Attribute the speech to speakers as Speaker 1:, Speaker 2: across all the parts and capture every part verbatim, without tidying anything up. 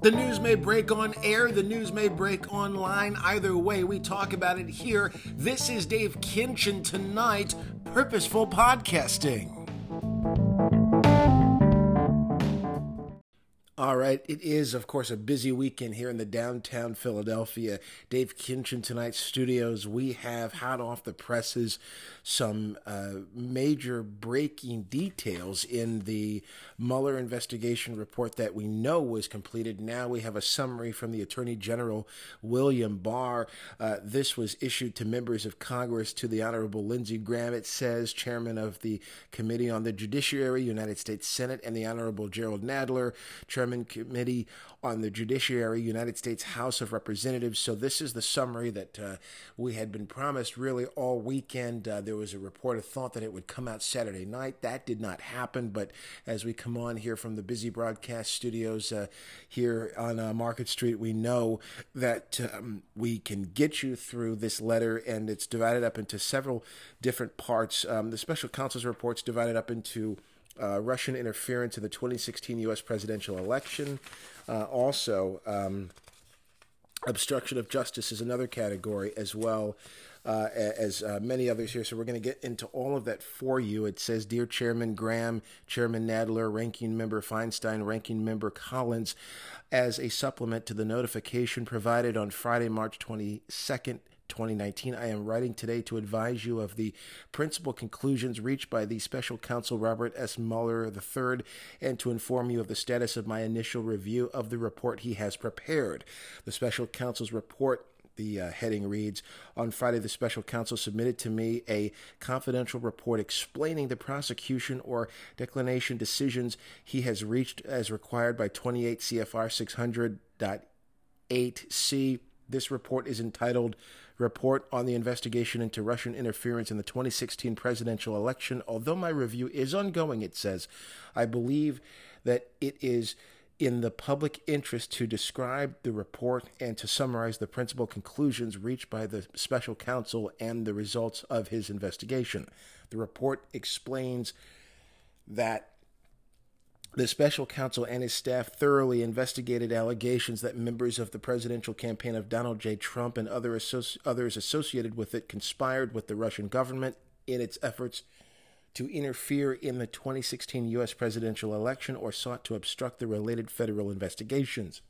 Speaker 1: The news may break on air, the news may break online. Either way, we talk about it here. This is Dave Kinchin Tonight, Purposeful Podcasting. All right, it is, of course, a busy weekend here in the downtown Philadelphia Dave Kinchin Tonight studios. We have hot off the presses some uh, major breaking details in the Mueller investigation report that we know was completed. Now we have a summary from the Attorney General, William Barr. Uh, this was issued to members of Congress, to the Honorable Lindsey Graham, it says, Chairman of the Committee on the Judiciary, United States Senate, and the Honorable Gerald Nadler, Chairman Committee on the Judiciary, United States House of Representatives. So this is the summary that uh, we had been promised really all weekend. Uh, there was a report of thought that it would come out Saturday night. That did not happen, but as we come on here from the busy broadcast studios uh, here on uh, Market Street, we know that um, we can get you through this letter, and it's divided up into several different parts. Um, the special counsel's report's divided up into Uh, Russian interference in the twenty sixteen U S presidential election. Uh, also, um, obstruction of justice is another category as well uh, as uh, many others here. So we're going to get into all of that for you. It says, Dear Chairman Graham, Chairman Nadler, Ranking Member Feinstein, Ranking Member Collins, as a supplement to the notification provided on Friday, March twenty-second, twenty nineteen, I am writing today to advise you of the principal conclusions reached by the Special Counsel Robert S. Mueller the third, and to inform you of the status of my initial review of the report he has prepared. The Special Counsel's report, the uh, heading reads, on Friday, the Special Counsel submitted to me a confidential report explaining the prosecution or declination decisions he has reached as required by twenty-eight C F R six hundred point eight C. This report is entitled Report on the Investigation into Russian Interference in the twenty sixteen Presidential Election. Although my review is ongoing, it says, I believe that it is in the public interest to describe the report and to summarize the principal conclusions reached by the special counsel and the results of his investigation. The report explains that the special counsel and his staff thoroughly investigated allegations that members of the presidential campaign of Donald J. Trump and other associ- others associated with it conspired with the Russian government in its efforts to interfere in the twenty sixteen U S presidential election or sought to obstruct the related federal investigations.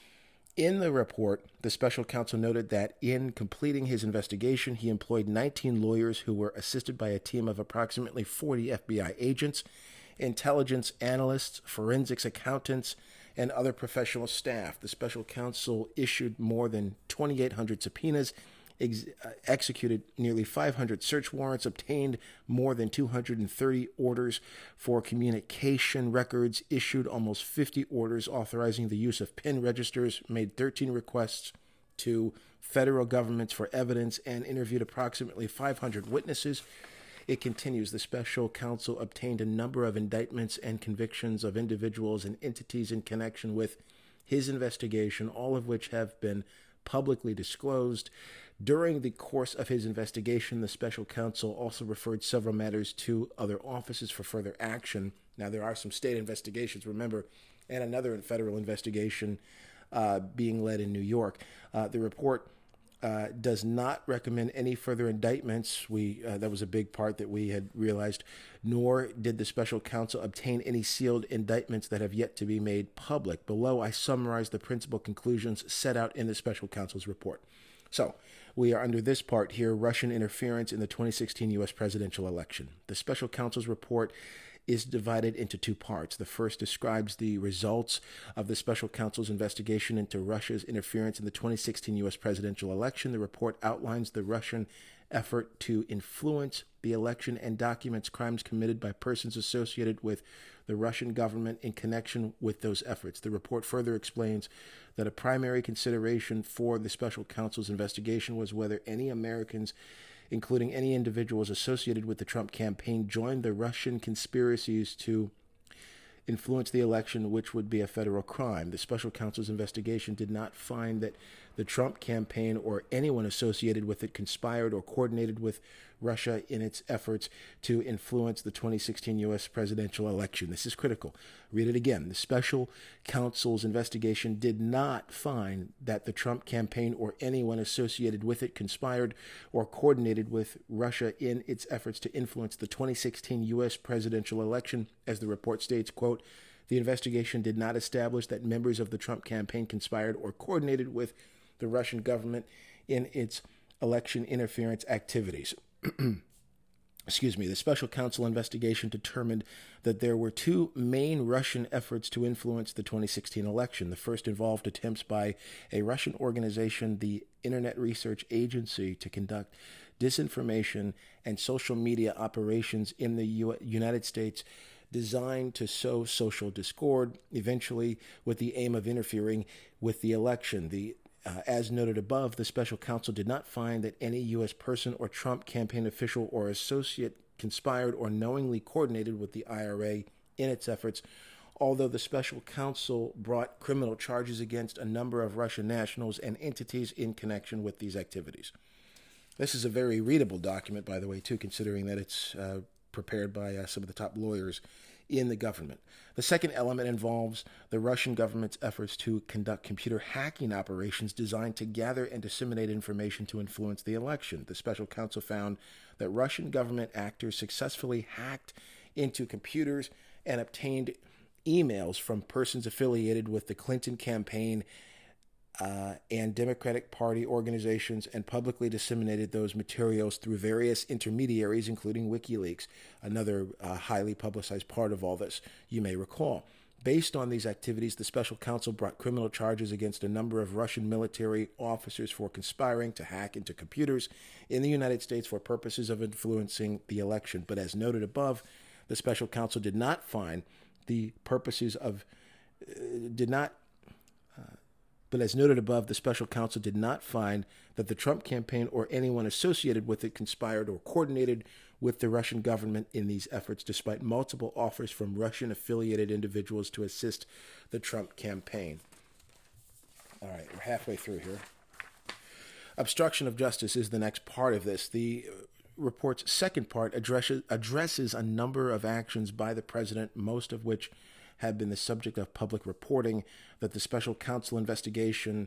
Speaker 1: In the report, the special counsel noted that in completing his investigation, he employed nineteen lawyers who were assisted by a team of approximately forty F B I agents, intelligence analysts, forensics accountants, and other professional staff. The special counsel issued more than twenty-eight hundred subpoenas, ex- uh, executed nearly five hundred search warrants, obtained more than two hundred thirty orders for communication records, issued almost fifty orders authorizing the use of PIN registers, made thirteen requests to federal governments for evidence, and interviewed approximately five hundred witnesses. It continues, the special counsel obtained a number of indictments and convictions of individuals and entities in connection with his investigation, all of which have been publicly disclosed. During the course of his investigation, the special counsel also referred several matters to other offices for further action. Now, there are some state investigations, remember, and another federal investigation uh, being led in New York. Uh, the report Uh, does not recommend any further indictments. We uh, that was a big part that we had realized, nor did the special counsel obtain any sealed indictments that have yet to be made public. Below, I summarize the principal conclusions set out in the special counsel's report. So, we are under this part here, Russian interference in the twenty sixteen U S presidential election. The special counsel's report is divided into two parts. The first describes the results of the special counsel's investigation into Russia's interference in the twenty sixteen U S presidential election. The report outlines the Russian effort to influence the election and documents crimes committed by persons associated with the Russian government in connection with those efforts. The report further explains that a primary consideration for the special counsel's investigation was whether any Americans, including any individuals associated with the Trump campaign, joined the Russian conspiracies to influence the election, which would be a federal crime. The special counsel's investigation did not find that the Trump campaign or anyone associated with it conspired or coordinated with Russia in its efforts to influence the twenty sixteen U S presidential election. This is critical. Read it again. The special counsel's investigation did not find that the Trump campaign or anyone associated with it conspired or coordinated with Russia in its efforts to influence the twenty sixteen U S presidential election. As the report states, quote, the investigation did not establish that members of the Trump campaign conspired or coordinated with the Russian government in its election interference activities. Excuse me. The special counsel investigation determined that there were two main Russian efforts to influence the twenty sixteen election. The first involved attempts by a Russian organization, the Internet Research Agency, to conduct disinformation and social media operations in the U- United States designed to sow social discord, eventually with the aim of interfering with the election. The Uh, as noted above, the special counsel did not find that any U S person or Trump campaign official or associate conspired or knowingly coordinated with the I R A in its efforts, although the special counsel brought criminal charges against a number of Russian nationals and entities in connection with these activities. This is a very readable document, by the way, too, considering that it's uh, prepared by uh, some of the top lawyers in the government. The second element involves the Russian government's efforts to conduct computer hacking operations designed to gather and disseminate information to influence the election. The special counsel found that Russian government actors successfully hacked into computers and obtained emails from persons affiliated with the Clinton campaign Uh, and Democratic Party organizations and publicly disseminated those materials through various intermediaries, including WikiLeaks, another uh, highly publicized part of all this, you may recall. Based on these activities, the special counsel brought criminal charges against a number of Russian military officers for conspiring to hack into computers in the United States for purposes of influencing the election. But as noted above, the special counsel did not find the purposes of, uh, did not But as noted above, the special counsel did not find that the Trump campaign or anyone associated with it conspired or coordinated with the Russian government in these efforts, despite multiple offers from Russian-affiliated individuals to assist the Trump campaign. All right, we're halfway through here. Obstruction of justice is the next part of this. The report's second part addresses, addresses a number of actions by the president, most of which have been the subject of public reporting, that the special counsel investigation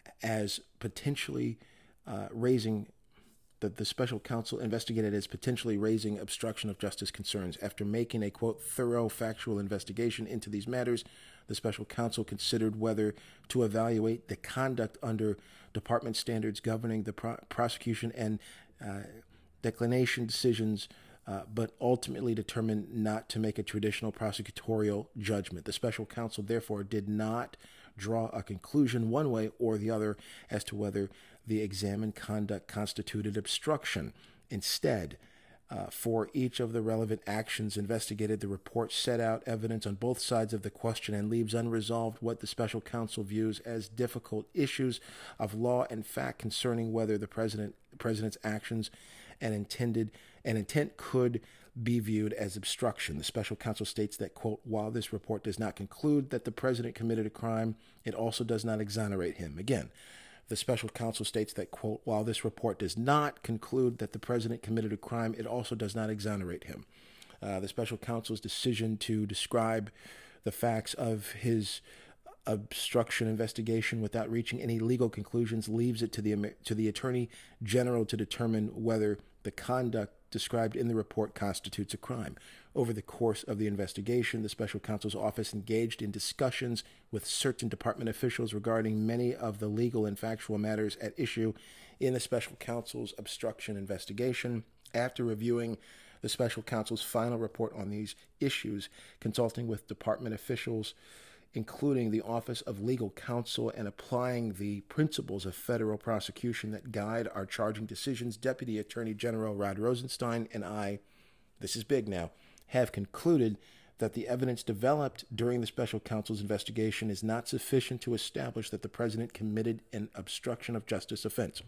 Speaker 1: as potentially uh, raising, that the special counsel investigated as potentially raising obstruction of justice concerns. After making a, quote, thorough factual investigation into these matters, the special counsel considered whether to evaluate the conduct under department standards governing the pro- prosecution and uh, declination decisions, Uh, but ultimately determined not to make a traditional prosecutorial judgment. The special counsel, therefore, did not draw a conclusion one way or the other as to whether the examined conduct constituted obstruction. Instead, uh, for each of the relevant actions investigated, the report set out evidence on both sides of the question and leaves unresolved what the special counsel views as difficult issues of law and fact concerning whether the president, president's actions and intended and intent could be viewed as obstruction. The special counsel states that, quote, while this report does not conclude that the president committed a crime, it also does not exonerate him. Again, the special counsel states that, quote, while this report does not conclude that the president committed a crime, it also does not exonerate him. Uh, the special counsel's decision to describe the facts of his obstruction investigation without reaching any legal conclusions leaves it to the to the Attorney General to determine whether the conduct described in the report constitutes a crime. Over the course of the investigation, the special counsel's office engaged in discussions with certain department officials regarding many of the legal and factual matters at issue in the special counsel's obstruction investigation. After reviewing the special counsel's final report on these issues, consulting with department officials, including the Office of Legal Counsel, and applying the principles of federal prosecution that guide our charging decisions, Deputy Attorney General Rod Rosenstein and I, this is big now, have concluded that the evidence developed during the special counsel's investigation is not sufficient to establish that the president committed an obstruction of justice offense.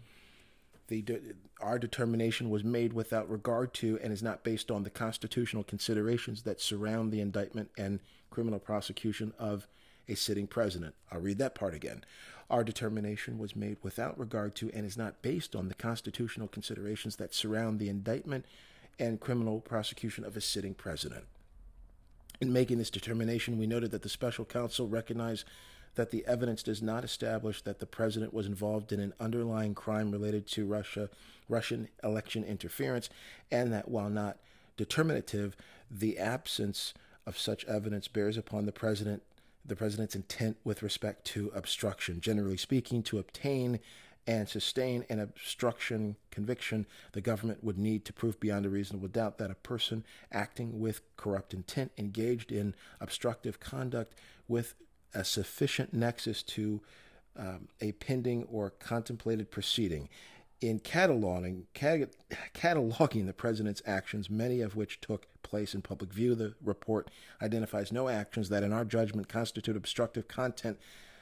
Speaker 1: The de- our determination was made without regard to and is not based on the constitutional considerations that surround the indictment and criminal prosecution of a sitting president. I'll read that part again. Our determination was made without regard to and is not based on the constitutional considerations that surround the indictment and criminal prosecution of a sitting president. In making this determination, we noted that the special counsel recognized that the evidence does not establish that the president was involved in an underlying crime related to Russia, Russian election interference, and that while not determinative, the absence of such evidence bears upon the president the president's intent with respect to obstruction. Generally speaking, to obtain and sustain an obstruction conviction, the government would need to prove beyond a reasonable doubt that a person acting with corrupt intent engaged in obstructive conduct with a sufficient nexus to um, a pending or contemplated proceeding. In cataloging, cat- cataloging the president's actions, many of which took place in public view, the report identifies no actions that, in our judgment, constitute obstructive content,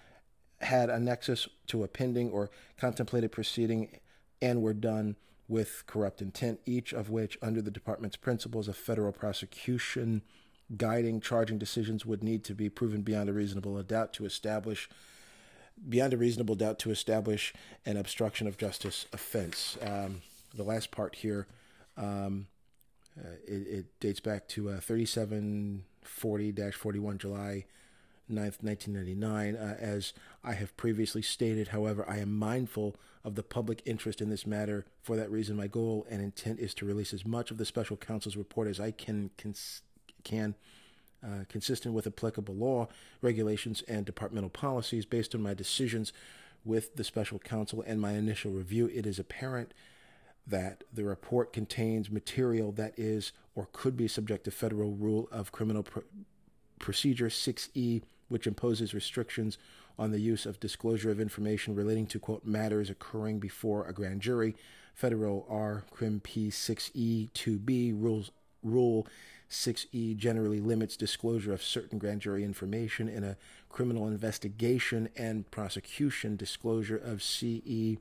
Speaker 1: had a nexus to a pending or contemplated proceeding, and were done with corrupt intent, each of which, under the department's principles of federal prosecution, guiding charging decisions, would need to be proven beyond a reasonable doubt to establish beyond a reasonable doubt to establish an obstruction of justice offense. Um, the last part here, um, uh, it, it dates back to uh, thirty-seven forty dash forty-one, July ninth, nineteen ninety-nine. Uh, as I have previously stated, however, I am mindful of the public interest in this matter. For that reason, my goal and intent is to release as much of the special counsel's report as I can cons- can Uh, consistent with applicable law, regulations, and departmental policies. Based on my decisions with the special counsel and my initial review, it is apparent that the report contains material that is or could be subject to federal rule of criminal pr- procedure six E, which imposes restrictions on the use of disclosure of information relating to, quote, matters occurring before a grand jury. Federal R. Crim P six E two B rules rule six E generally limits disclosure of certain grand jury information in a criminal investigation and prosecution. Disclosure of C E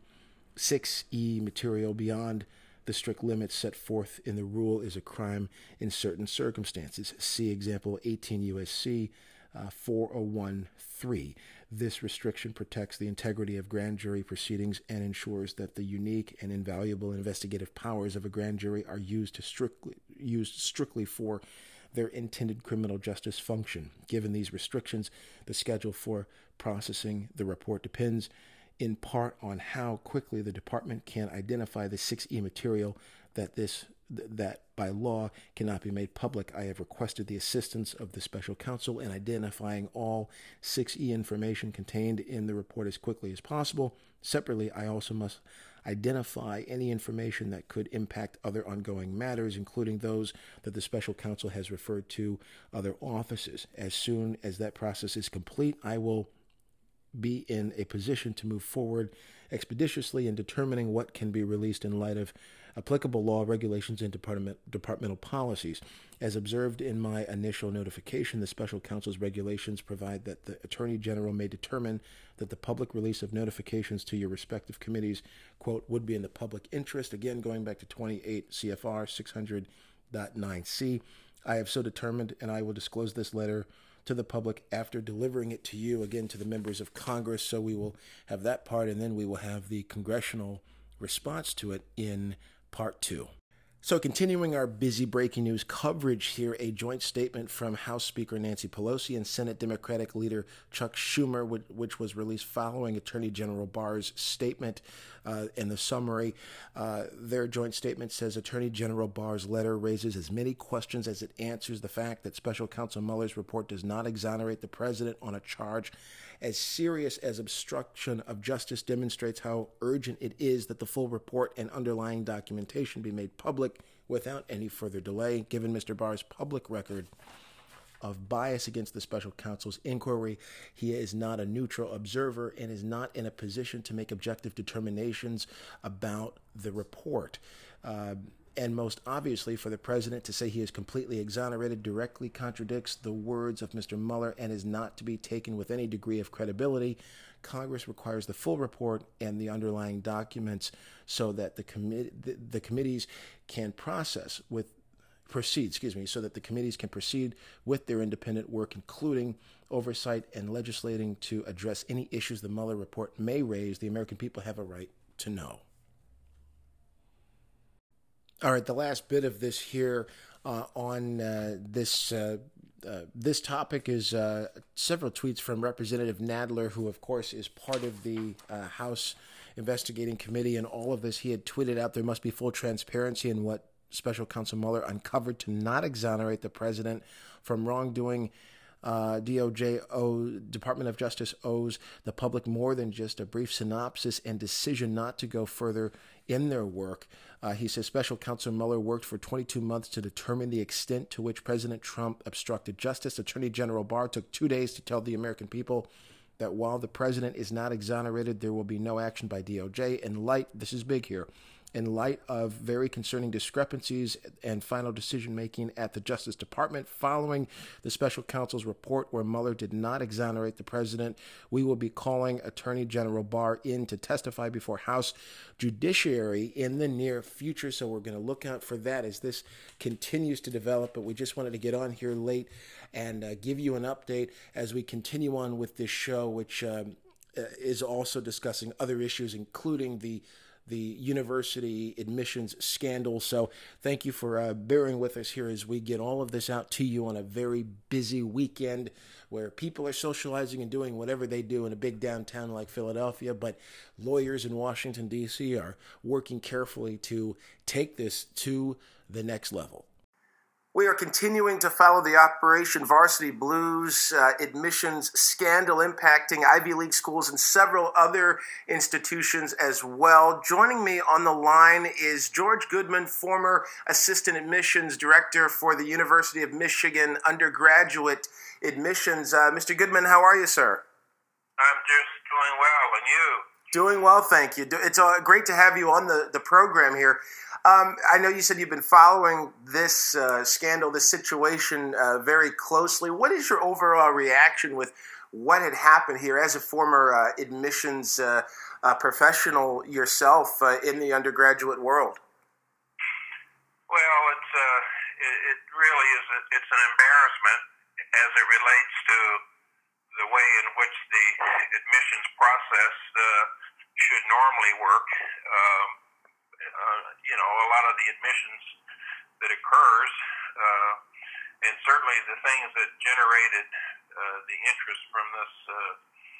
Speaker 1: six E material beyond the strict limits set forth in the rule is a crime in certain circumstances. See example eighteen U S C uh, four oh one three. This restriction protects the integrity of grand jury proceedings and ensures that the unique and invaluable investigative powers of a grand jury are used to strictly used strictly for their intended criminal justice function. Given these restrictions, the schedule for processing the report depends in part on how quickly the department can identify the six E material that this that by law cannot be made public. I have requested the assistance of the special counsel in identifying all six E information contained in the report as quickly as possible. Separately, I also must identify any information that could impact other ongoing matters, including those that the special counsel has referred to other offices. As soon as that process is complete, I will be in a position to move forward expeditiously in determining what can be released in light of applicable law, regulations, and department, departmental policies. As observed in my initial notification, the special counsel's regulations provide that the Attorney General may determine that the public release of notifications to your respective committees, quote, would be in the public interest. Again, going back to twenty-eight C F R six hundred point nine C. I have so determined, and I will disclose this letter to the public after delivering it to you, again, to the members of Congress. So we will have that part, and then we will have the congressional response to it in part two. So continuing our busy breaking news coverage here, a joint statement from House Speaker Nancy Pelosi and Senate Democratic leader Chuck Schumer, which was released following Attorney General Barr's statement. Uh, in the summary, uh, their joint statement says Attorney General Barr's letter raises as many questions as it answers. The fact that Special Counsel Mueller's report does not exonerate the president on a charge as serious as obstruction of justice demonstrates how urgent it is that the full report and underlying documentation be made public without any further delay. Given Mister Barr's public record of bias against the special counsel's inquiry, he is not a neutral observer and is not in a position to make objective determinations about the report. Uh, And most obviously, for the president to say he is completely exonerated directly contradicts the words of Mister Mueller and is not to be taken with any degree of credibility. Congress requires the full report and the underlying documents so that the, commi- the, the committees can process with proceed, excuse me, so that the committees can proceed with their independent work, including oversight and legislating to address any issues the Mueller report may raise. The American people have a right to know. All right, the last bit of this here uh, on uh, this uh, uh, this topic is uh, several tweets from Representative Nadler, who, of course, is part of the uh, House Investigating Committee, and all of this. He had tweeted out there must be full transparency in what Special Counsel Mueller uncovered to not exonerate the president from wrongdoing. Uh, D O J O, Department of Justice owes the public more than just a brief synopsis and decision not to go further in their work. Uh, he says Special Counsel Mueller worked for twenty-two months to determine the extent to which President Trump obstructed justice. Attorney General Barr took two days to tell the American people that while the president is not exonerated, there will be no action by D O J. In light, this is big here, in light of very concerning discrepancies and final decision-making at the Justice Department following the special counsel's report where Mueller did not exonerate the president, we will be calling Attorney General Barr in to testify before House Judiciary in the near future. So we're going to look out for that as this continues to develop. But we just wanted to get on here late and uh, give you an update as we continue on with this show, which um, is also discussing other issues, including the the university admissions scandal. So thank you for uh, bearing with us here as we get all of this out to you on a very busy weekend where people are socializing and doing whatever they do in a big downtown like Philadelphia, but lawyers in Washington, D C are working carefully to take this to the next level. We are continuing to follow the Operation Varsity Blues uh, admissions scandal impacting Ivy League schools and several other institutions as well. Joining me on the line is George Goodman, former Assistant Admissions Director for the University of Michigan undergraduate admissions. Uh, Mister Goodman, how are you, sir?
Speaker 2: I'm just doing well, and you?
Speaker 1: Doing well, thank you. It's uh, great to have you on the, the program here. Um, I know you said you've been following this uh, scandal, this situation uh, very closely. What is your overall reaction with what had happened here as a former uh, admissions uh, uh, professional yourself uh, in the undergraduate world?
Speaker 2: Well, it's uh, it, it really is. A, it's an embarrassment as it relates to the way in which the admissions process uh, should normally work. Um, uh, you know, a lot of the admissions that occurs, uh, and certainly the things that generated uh, the interest from this uh,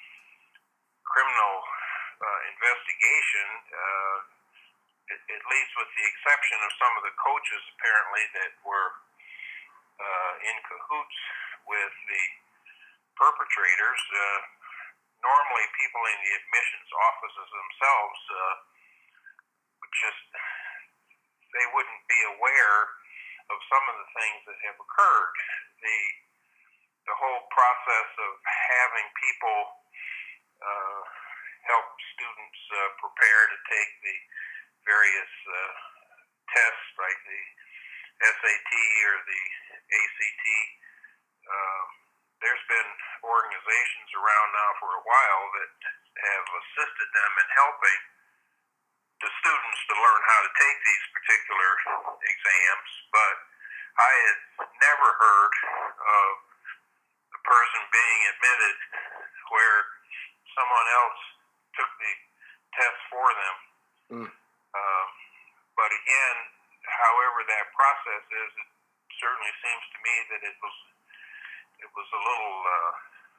Speaker 2: criminal uh, investigation, uh, at, at least with the exception of some of the coaches apparently that were uh, in cahoots with the perpetrators, uh, normally people in the admissions offices themselves uh, would just, they wouldn't be aware of some of the things that have occurred. The the whole process of having people uh, help students uh, prepare to take the various uh, tests like the S A T or the A C T, um, there's been organizations around now for a while that have assisted them in helping the students to learn how to take these particular exams, but I had never heard of a person being admitted where someone else took the test for them. Mm. Um, but again, however that process is, it certainly seems to me that it was it was a little, uh,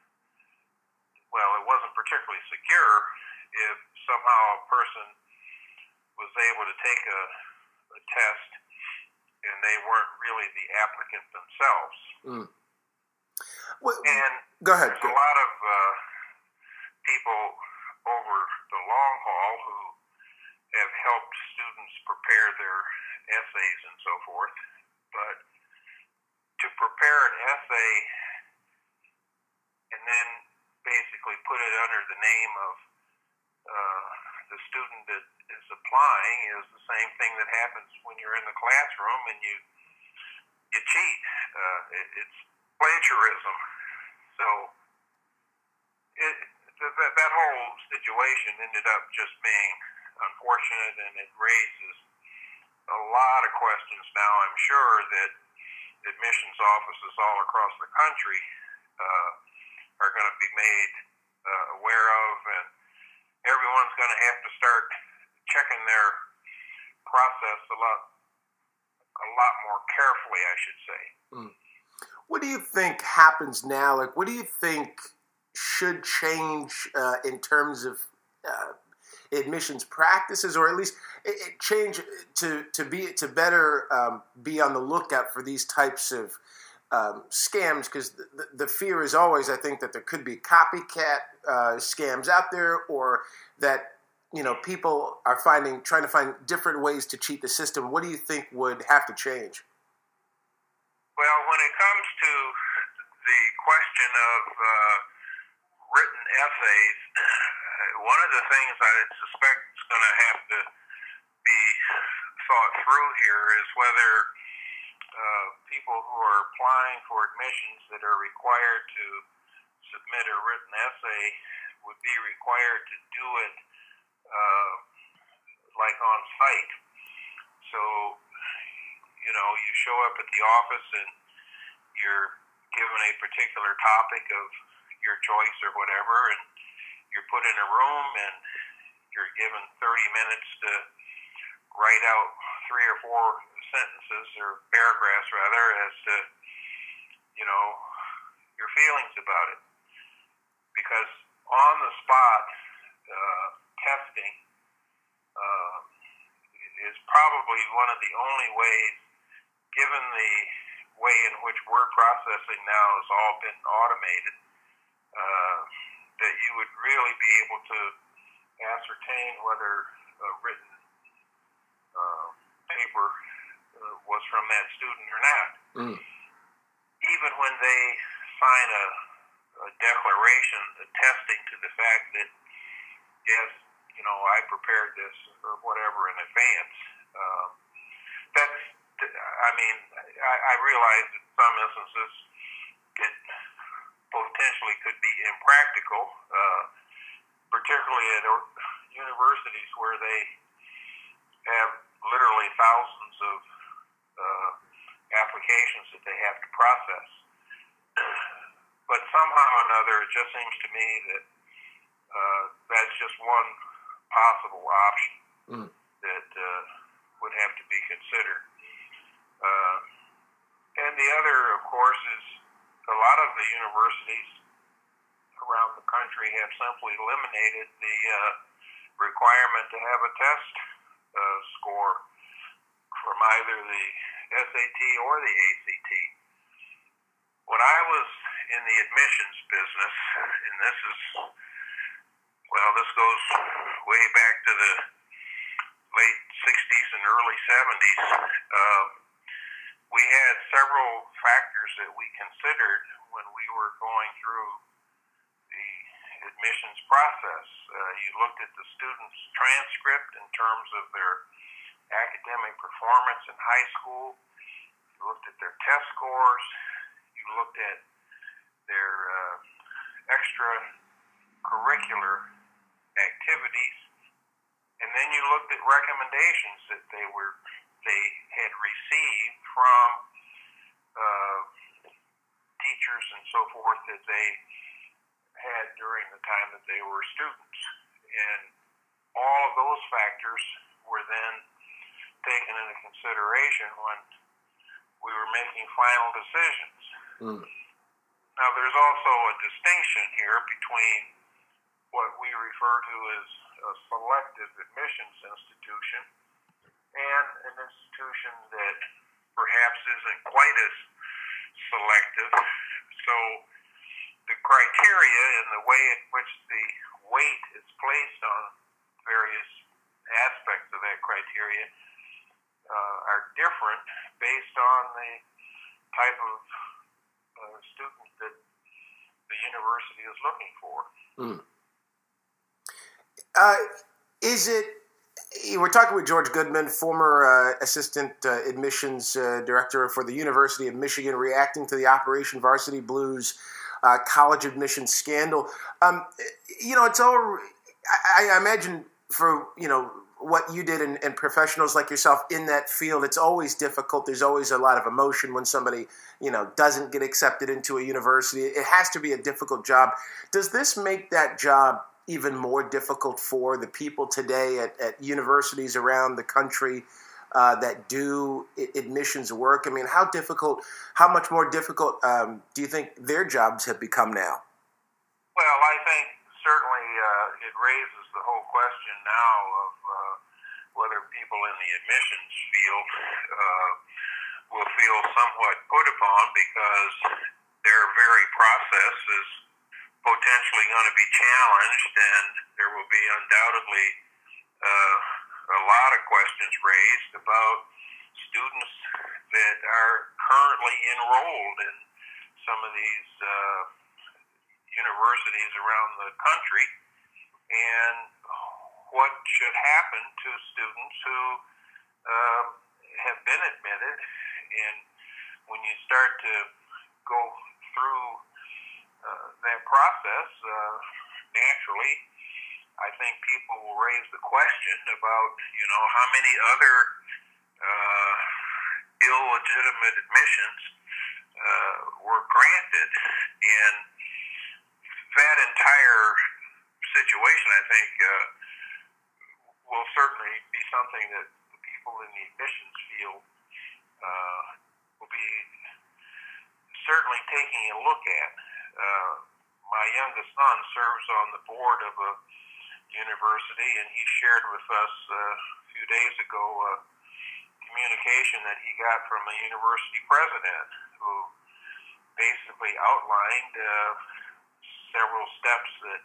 Speaker 2: well, it wasn't particularly secure if somehow a person was able to take a, a test and they weren't really the applicant themselves. Mm.
Speaker 1: Well,
Speaker 2: and
Speaker 1: go ahead.
Speaker 2: There's go. a lot of uh, people over the long haul who have helped students prepare their essays and so forth, but to prepare an essay and then basically put it under the name of uh, the student that is applying is the same thing that happens when you're in the classroom and you you cheat. Uh, it, it's plagiarism. So it, that, that whole situation ended up just being unfortunate, and it raises a lot of questions now, I'm sure, that admissions offices all across the country uh, are going to be made uh, aware of, and everyone's going to have to start checking their process a lot, a lot more carefully, I should say.
Speaker 1: Mm. What do you think happens now? Like, what do you think should change uh, in terms of uh, admissions practices, or at least it, it change to to be to better um, be on the lookout for these types of um, scams? Because the, the fear is always, I think, that there could be copycat uh, scams out there, or that, you know, people are finding trying to find different ways to cheat the system. What do you think would have to change?
Speaker 2: Well, when it comes to the question of uh, written essays, one of the things I suspect is going to have to be thought through here is whether uh, people who are applying for admissions that are required to submit a written essay would be required to do it uh, like on site. So, you know, you show up at the office and you're given a particular topic of your choice or whatever, and you're put in a room and you're given thirty minutes to write out three or four sentences, or paragraphs rather, as to, you know, your feelings about it. Because on the spot uh, testing uh, is probably one of the only ways, given the way in which word processing now has all been automated, uh, that you would really be able to ascertain whether a written uh, paper uh, was from that student or not. Mm. Even when they sign a, a declaration attesting to the fact that, yes, you know, I prepared this or whatever in advance, uh, that's, I mean, I, I realize in some instances it potentially could be impractical, uh, particularly at universities where they have literally thousands of uh, applications that they have to process. But somehow or another, it just seems to me that uh, that's just one possible option mm. that uh, would have to be considered. Uh, and the other, of course, is a lot of the universities around the country have simply eliminated the uh, requirement to have a test uh, score from either the S A T or the A C T. When I was in the admissions business, and this is, well, this goes way back to the late sixties and early seventies, uh, we had several factors that we considered when we were going through the admissions process. Uh, you looked at the student's transcript in terms of their academic performance in high school. You looked at their test scores. You looked at their uh, extracurricular activities. And then you looked at recommendations that they were they had received from uh, teachers and so forth that they had during the time that they were students. And all of those factors were then taken into consideration when we were making final decisions. Mm. Now, there's also a distinction here between what we refer to as a selective admissions institution and an institution that perhaps isn't quite as selective. So the criteria and the way in which the weight is placed on various aspects of that criteria uh, are different based on the type of uh, student that the university is looking for. Mm.
Speaker 1: Uh, is it, we're talking with George Goodman, former uh, assistant uh, admissions uh, director for the University of Michigan, reacting to the Operation Varsity Blues uh, college admissions scandal. Um, you know, it's all, I, I imagine for, you know, what you did and, and professionals like yourself in that field, it's always difficult. There's always a lot of emotion when somebody, you know, doesn't get accepted into a university. It has to be a difficult job. Does this make that job even more difficult for the people today at, at universities around the country uh, that do admissions work? I mean, how difficult, how much more difficult um, do you think their jobs have become now?
Speaker 2: Well, I think certainly uh, it raises the whole question now of uh, whether people in the admissions field uh, will feel somewhat put upon because their very process is potentially going to be challenged, and there will be undoubtedly uh, a lot of questions raised about students that are currently enrolled in some of these uh, universities around the country, and what should happen to students who um, have been admitted. And when you start to go through uh, that process, uh, naturally, I think people will raise the question about, you know, how many other uh, illegitimate admissions uh, were granted. And that entire situation, I think, uh, will certainly be something that the people in the admissions field uh, will be certainly taking a look at. Uh, my youngest son serves on the board of a university, and he shared with us uh, a few days ago a communication that he got from a university president who basically outlined uh, several steps that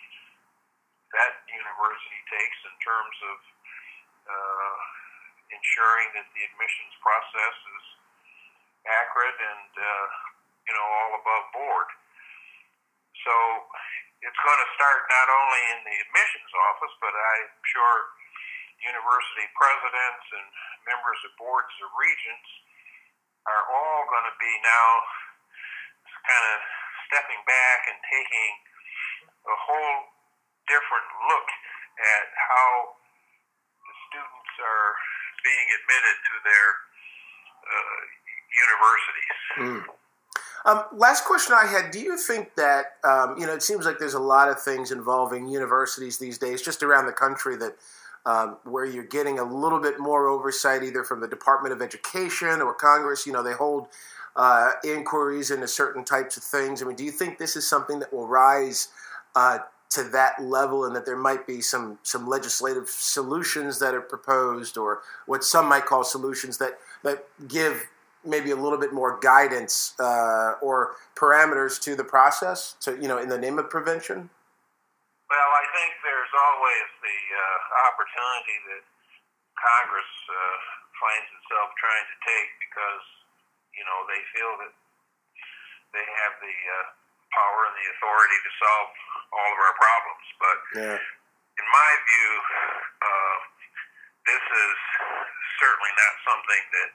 Speaker 2: that university takes in terms of uh, ensuring that the admissions process is accurate and uh, you know, all above board. So it's going to start not only in the admissions office, but I'm sure university presidents and members of boards of regents are all going to be now kind of stepping back and taking a whole different look at how the students are being admitted to their uh, universities.
Speaker 1: Mm. Um, last question I had, do you think that, um, you know, it seems like there's a lot of things involving universities these days, just around the country, that um, where you're getting a little bit more oversight either from the Department of Education or Congress. You know, they hold uh, inquiries into certain types of things. I mean, do you think this is something that will rise uh, to that level, and that there might be some, some legislative solutions that are proposed, or what some might call solutions that, that give maybe a little bit more guidance uh, or parameters to the process, to, you know, in the name of prevention?
Speaker 2: Well, I think there's always the uh, opportunity that Congress uh, finds itself trying to take because, you know, they feel that they have the uh, power and the authority to solve all of our problems. But
Speaker 1: yeah.
Speaker 2: in my view, uh, this is certainly not something that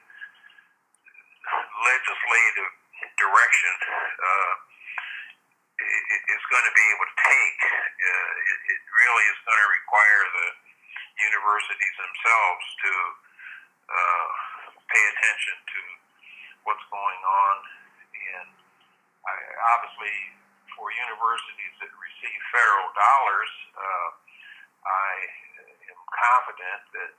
Speaker 2: legislative direction uh, is going to be able to take. Uh, it, it really is going to require the universities themselves to uh, pay attention to what's going on. And I, obviously, for universities that receive federal dollars, uh, I am confident that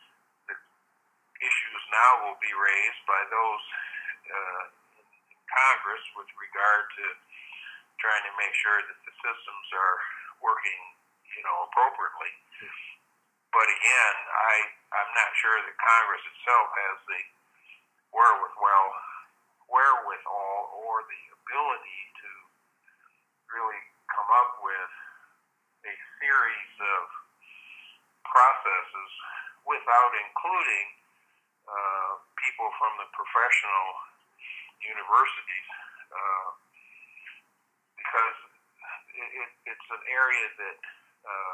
Speaker 2: issues now will be raised by those uh, in Congress with regard to trying to make sure that the systems are working, you know, appropriately. But again, I, I'm not sure that Congress itself has the wherewithal, wherewithal or the ability to really come up with a series of processes without including Uh, people from the professional universities, uh, because it, it, it's an area that uh,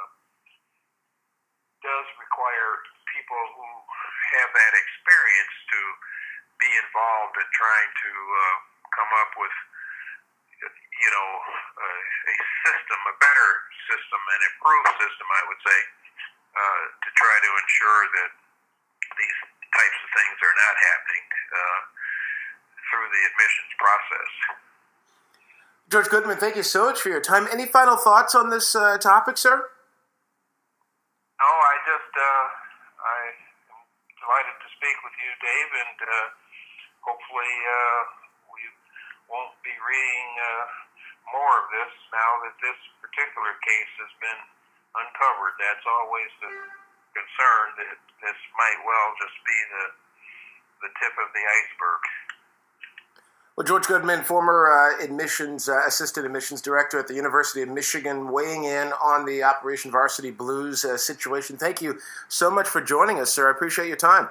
Speaker 2: does require people who have that experience to be involved in trying to uh, come up with, you know, uh, a system, a better system, an improved system, I would say, uh, to try to ensure that these types of things are not happening uh, through the admissions process.
Speaker 1: George Goodman, thank you so much for your time. Any final thoughts on this uh, topic, sir?
Speaker 2: No, I just, uh, I am delighted to speak with you, Dave, and uh, hopefully uh, we won't be reading uh, more of this now that this particular case has been uncovered. That's always the concern, that this might well just be the, the tip of the iceberg.
Speaker 1: Well, George Goodman, former uh, admissions uh, assistant admissions director at the University of Michigan, weighing in on the Operation Varsity Blues uh, situation. Thank you so much for joining us, sir. I appreciate your time.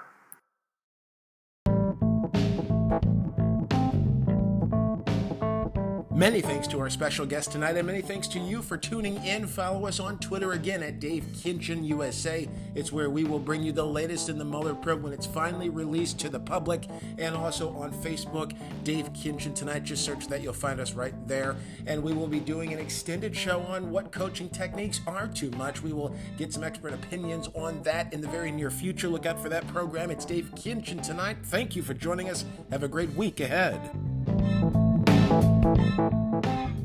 Speaker 1: Many thanks to our special guest tonight, and many thanks to you for tuning in. Follow us on Twitter again at Dave Kinchin U S A. It's where we will bring you the latest in the Mueller probe when it's finally released to the public, and also on Facebook, Dave Kinchin Tonight. Just search that, you'll find us right there. And we will be doing an extended show on what coaching techniques are too much. We will get some expert opinions on that in the very near future. Look out for that program. It's Dave Kinchin Tonight. Thank you for joining us. Have a great week ahead. Thank you.